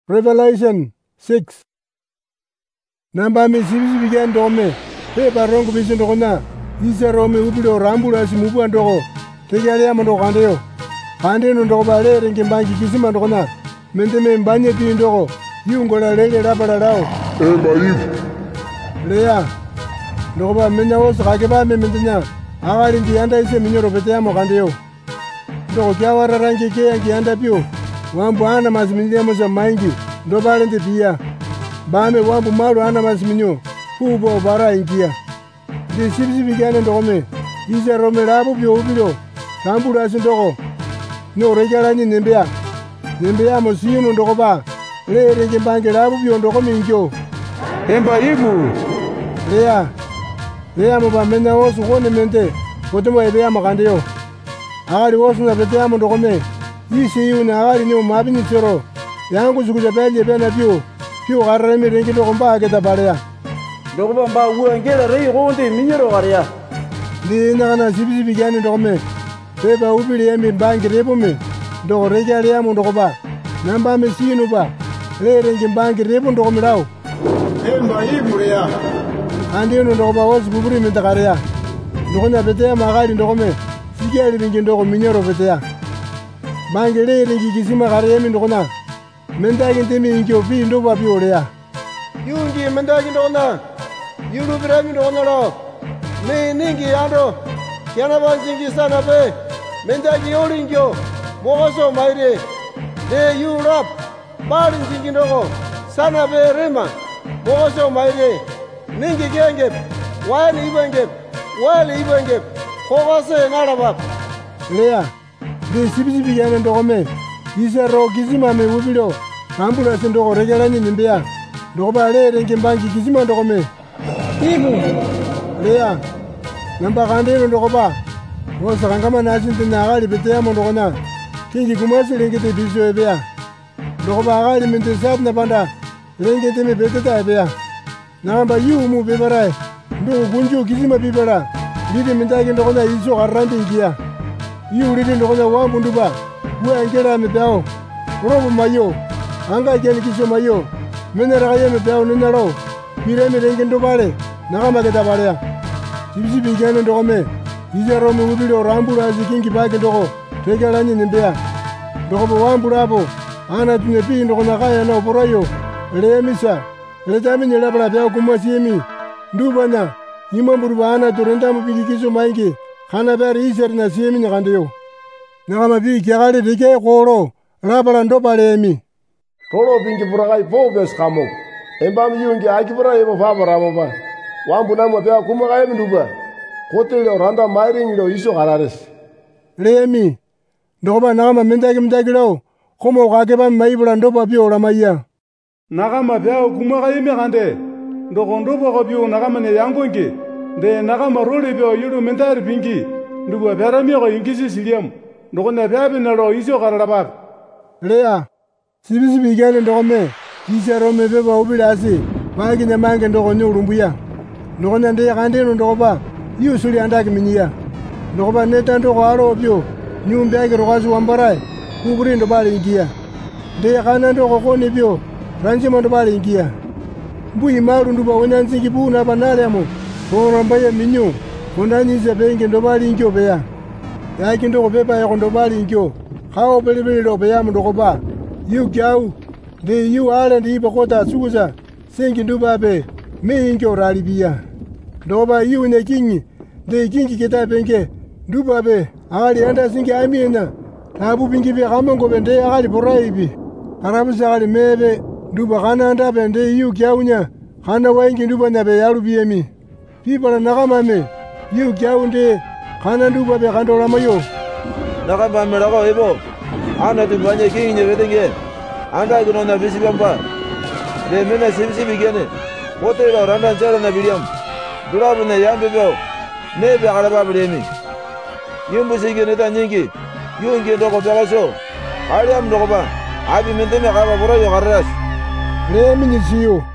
Revelation 6. Namba mi sibisi bigan dome. Pe barongo bisin dogona. Isa rome ubilo rambula si mubu andoko. Tegale amando kandeo. Kande no ndoko bale rengi mbangi kisima dogona. Mendeme mbanye pi ndoko. Yungola lele rabala rao. Maifu. Lea. Ndoko ba menya wosu kakeba me mendenya. Agali ndi anda ise minyoro pete amo kandeo. Ndoko kia wararangi ke yangi anda pio. Wambu ana maziminyo moza maingi ndo balende pia bame wambu malu ana maziminyo fubo bara ingia ndi sibisi bigane ndome ize rome labo byo ubilo tambula sindoko no rejalani nembea mosiyuno ndoko ba lere ngembange labo byo ndoko mingyo Emba ibu lea mo bamenya wosu kone mente kotomo ebe amakandeyo agali wosu na bete amo ndoko me Isi yuna agali ni umabi ni tiro. Yangu zukuja beli bena piu. Piu garremi rengi ndoko mba ageta balea. Ndoko mba uangela rei gonde minyero garia. Ndi nagana sibisi bigani ndoko me. Peba ubili yemi mbangi rebo me. Ndoko reja lea mu ndoko ba. Namba me sinu ba. Le rengi mbangi rebo ndoko milao. Emba ibu lea. Andi yunu ndoko ba wosu buburi mitakaria. Ndoko na betea magali ndoko me. Sikia rengi ndoko minyero betea. Mangele rengi kisima karemi ndokona. Mendagi ntemi inkyo pi ndoba pi olea. Yungi mendagi ndokona. Yulu birami ndokona lo. Me ningi ando. Kiana banzingi sana pe. Mendagi yoli inkyo. Mogoso maire. De yurap. Bali nzingi ndoko. Sana pe rema. Mogoso maire. Ningi gengep. Wale ibengep. Kogose ngarabap. Lea. Ndi sibisi bigane ndoko me. Isa ro kisima me ubilo. Ambula se ndoko rejalani nimbea. Ndoko ba le rengi mbangi kisima ndoko me. Ibu. Lea. Namba kandeno ndoko ba. Wosa kangama nasinti na agali betea mo ndoko na. Kingi kumasi rengete biso ebea. Ndoko ba agali mente sab na panda. Rengete me beteta ebea. Namba yu mu bebarai. Ndoko kunju kisima bibara. Lidi mentaki ndoko na iso garrante ingia. Yu lidi ndoko na wambu nduba. Ue angela me beao. Robo mayo. Anga jeni kiso mayo. Menera kaya me beao ninaro. Mire me rengi ndobale. Nakama keta balea. Sibisi bigane ndoko me. Ize rome ubilo rambula zikingi baki ndoko. Tegalani nimbea. Ndoko bo wambu rabo. Ana tune pi ndoko na kaya na oporoyo. Ele emisa. Ele tami nyelabla beao kumasi emi. Ndubana. Imamburuba ana turenda mupingi kiso maingi. Kana beri iseri na siemi nyakandeyo. Nakama pi kiagale dike koro. Rabala ndobale emi. Toro pingi buragai pobes kamok. Embam yungi akibura ebo fabara ba. Wambu namu pia kumagai nduba. Kote randa mairing lo iso garares. Lemi. Ndoba nakama mendagi lo. Komo kakeba maibula ndoba pio la maya. Nakama pia kumagai megande. Ndoko ndoba ko pio nakama ne yangonge. De nakama role pio yuru mentari pingi. Nduba pera mi ko ingisi siliam. Ndoko na pia binaro iso garabab. Lea. Sibisi bigane ndoko me. Isa rome beba ubilasi. Magi na mange ndoko nyurumbuya. Ndoko na ndeye kandeno ndoko ba. Yu suli andaki minya. Ndoko ba neta ndoko aro pio. Nyumbi ake rokazi wambarai. Kuburi ndobali ingia. Ndeye kana ndoko kone pio. Ranjima ndobali ingia. Mbui maru nduba wenyanzingi buu na banale amo. Korambaye minyo. Kondani ze benge ndobali ingyo beya. Yaki ndoko beba yako ndobali ingyo. Kao belibili lo beya ndoko ba. Yu kiau. De yu ala ndi iba kota sukuza. Sengi nduba be. Me ingyo ralibia. Ndoko ba yu ne kingi. De kingi kita benge. Nduba be. Agali anda singi amina. Tabu bingi be kamongo bende agali boraibi. Arabusa agali mebe. Nduba kana anda bende yu kiaunya. Kana waingi nduba nabe yalu biemi. Pipala nakama me. Yu kiaunde. Kana nduba be kandola mayo. Nakama melako ebo. Ana tumbanye kingi nyebetenge. Anda kuno na bisi bamba. De mena sibisi bigene. Wote lo randa njala na biliam. Durabu na yambe beo. Nebe agalaba bilemi. Yumbu sigene ta nyingi. Yungi ndoko belaso. Aliam ndoko ba. Abi menteme kaba bora yo garras. Lemi nisiyo.